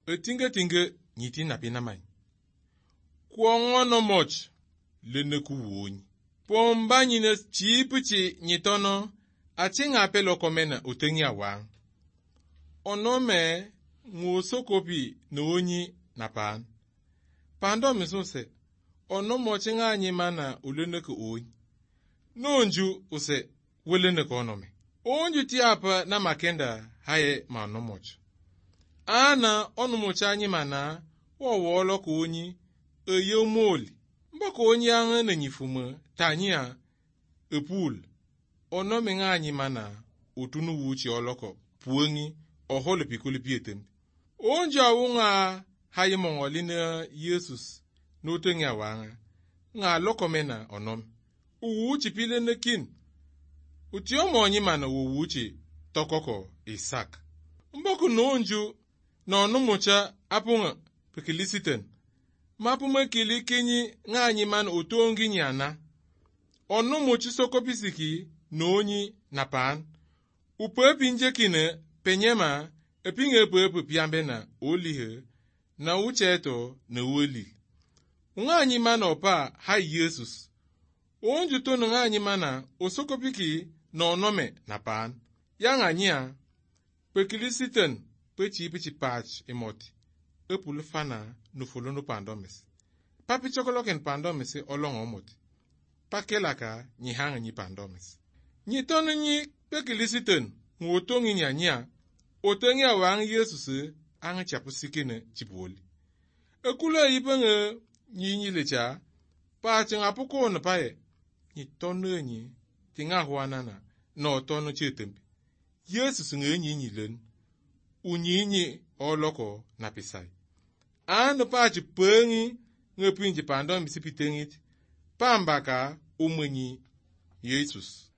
Tinge nyiti na pinamai. Kuongono moch lene kuwonyi. Pomba nyine chipuchi nyitono achinga pelo komena utengi awang. Onome ngusokopi nuonyi na pan. Pando misose onomo chinga nyimana ulene kuonyi. Nonju use welene konome. Onju tiapa na makenda haye manomoch. Ana onumocha nyimana wolo kuonyi eyomoli. Mbako onyi ange na nyifume tanyia epul. Onome nga nyimana utunu wuchi oloko puongi ohole pikuli pietem. Onju awunga haye mongoline Yesus nutengi awanga. Nga lokomena onom. Uwuchi pile nekin. Utiomo nyimana uwuchi tokoko Isaac. Mbako nonju na onomocha apunga pekilisiten. Mapume kili kenyi nga nyimana utongi nyana. Onomochi sokopisiki nonyi na pan. Upepi njekine penyema epinge pepe piambe na olihe na ucheto na uoli. Nga nyimana opa hai Yesus. Onju tono nga nyimana osokopiki na onome na pan. Yang anya pekilisiten pechi patch emoti. Epulu fana nufulu pandomes. Papi chokoloken pandomes olongo omoti. Pakelaka nyihanga nyi pandomes. Nyitono nyi pekilisiten nguotongi nyanya. Otongi awang Yesus anga chapusikine chipoli. Ekule ipenge nyi lecha. Pachi ngapuko na pae. Nyitono nyi tinga huanana no tono chetempi. Yesus nyi len. Unyinyi oloko na pisai. Ano pachi pengi ngepinji pandom bisipitengit. Pambaka umwenyi Yesus.